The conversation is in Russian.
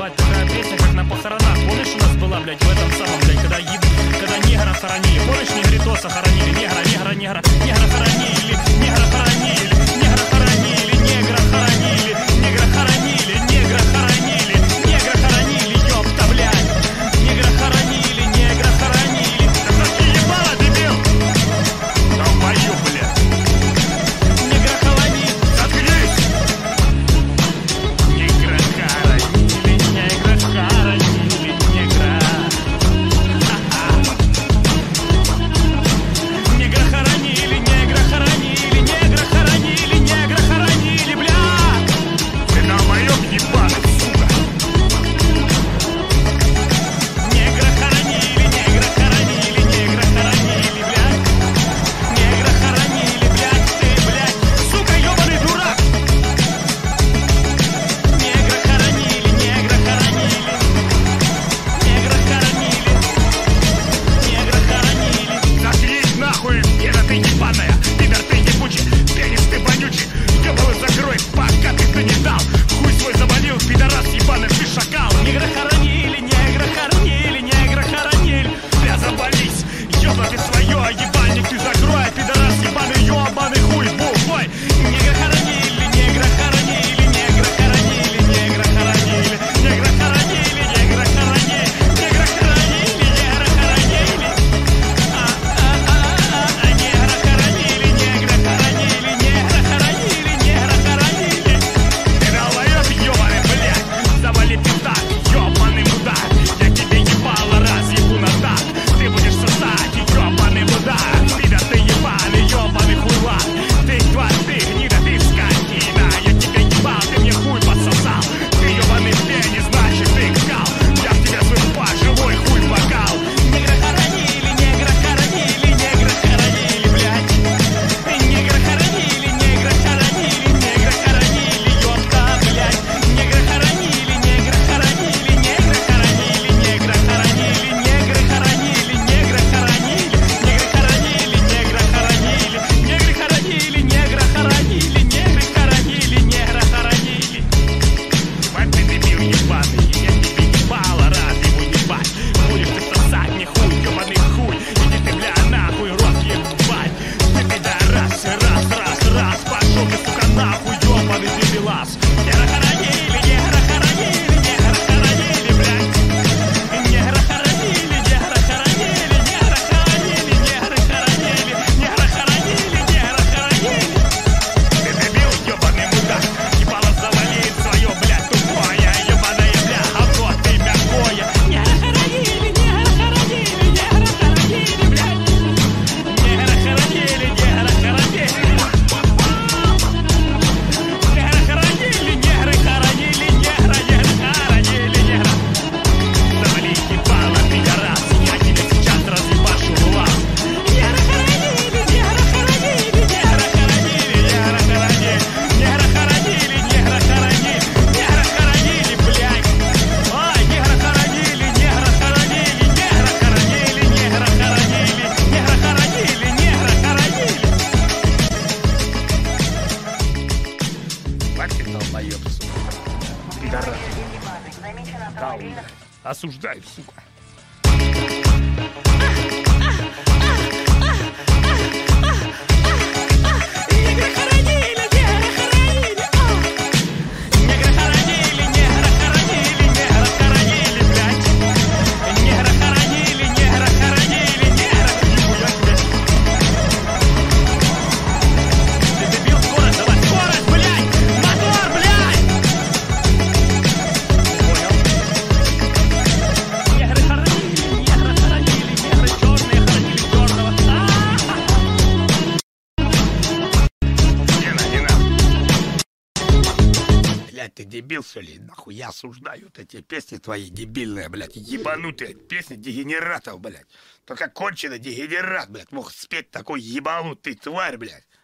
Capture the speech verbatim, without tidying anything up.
ебать, такая песня, как на похоронах. Помнишь, у нас была, блядь, в этом самом, блядь, когда, еб... когда негра хоронили. Помнишь, негритоса хоронили? Негра, негра, негра, негра хоронили, негра хоронили, негра хоронили, негра хоронили, негра хоронили, негра хоронили, негра хоронили, ёпта, блядь. Негра хоронили, негра хоронили. Да ты ебала, дебил! Долбоёб, блядь. Негра хоронили. Заткнись! Негра хоронили, негра хоронили, негра. Негра хоронили, негра хоронили, негра хоронили, негра хоронили, блядь. Ты долбоёб ебаный, сука. Негра хоронили, негра хоронили, негра хоронили, блядь. Негра хоронили, блядь, ты, блядь, сука, ёбаный дурак. Негра хоронили, негра хоронили, негра хоронили, негра хоронили. Заткнись нахуй, пидор ты ебаная, пидор ты ебучий, пенис ты вонючий, ёбаный закрой, пока ты не дал. Хуй свой завалил, пидорас ебаный, ты шакал. Негра хоронили, негра хоронили, негра хоронили. Бля, завались, ёбла ты своё, ебальник ты закрой, пидорас ебаный, ёбаный хуй, бухой. Негра хоронили, негра хоронили, негра хоронили, негра хоронили, негра хоронили, негра хоронили, негра хоронили, негра хоронили. А, а, а, а, негра хоронили, негра хоронили, негра хоронили, негра хоронили. Ты долбоёб ёбаный, блядь, завали пизда, ёбаный мудак. Я тебе ебало раз ебу на так, ты будешь сосать, ёбаный мудак. Пидор ты ебаный, ёбаный хуйлак. Ты тварь, ты гнида, ты скотина. Я тебя ебал, ты мне хуй пососал. Ты ёбаный пенис, значит ты кал. Я в тебя свой живой хуй бокал. Негра хоронили, негра хоронили, негра хоронили, блядь. Негра хоронили, негра хоронили, негра хоронили, ёпта, блядь. Негра хоронили, негра хоронили, негра хоронили, негра хоронили, негры хоронили, негра хоронили, негры хоронили, негра хоронили, негры хоронили, негра хоронили, негры хоронили, негра хоронили. Ебать ты дебил ебаный, я тебе ебало раз его ебать. Будешь ты сосать мне хуй, ёбаный хуй. Иди ты, бля, нахуй, рот ебать. Ты пидорас, раз, раз, раз. Пошёл ты, сука, нахуй, ёбаный дебилас. Негра хоронили, негра хоронили, негра хоронили, блядь. Негра хоронили, негра хоронили, негра хоронили, негра хоронили, негра хоронили, негра хоронили. Ты дебил, ёбаный мудак. Ебало завалит своё, блядь, тупое. Ёбаное, бля, говно ты мягкое. Негра хоронили, негра хоронили, негра хоронили, блядь. Негра хоронили, негра хоронили. Негра хоронили, негры хоронили, негра, негра хоронили, негра. Завали ебало, пидорас, я тебя сейчас разъебашу в лаз. Негра хоронили, негра хоронили, негра хоронили, негра хоронили, негра хоронили, негра хоронили, негра хоронили, блядь. Ай, негра хоронили, негра хоронили, негра хоронили, негра хоронили, негра хоронили, негра хоронили. Бать ты долбоёб, сука. Пидорас. Дал. Осуждаю, сука. Негра хоронили, негра хоронили, негра хоронили, негра хоронили, негра хоронили, блядь. Негра хоронили, негра хоронили, негра. Нихуя себе. Ты дебил, скорость, давай, скорость, блядь! Мотор, блядь! Понял? Негры хоронили, негры хоронили, негры чёрные хоронили чёрного. Не на, не на. Блядь, ты дебил, что ли? Нахуй я осуждаю вот эти песни твои дебильные, блядь, ебанутые песни дегенератов, блядь. Только конченый дегенерат, блядь, мог спеть такой ебанутый тварь, блядь.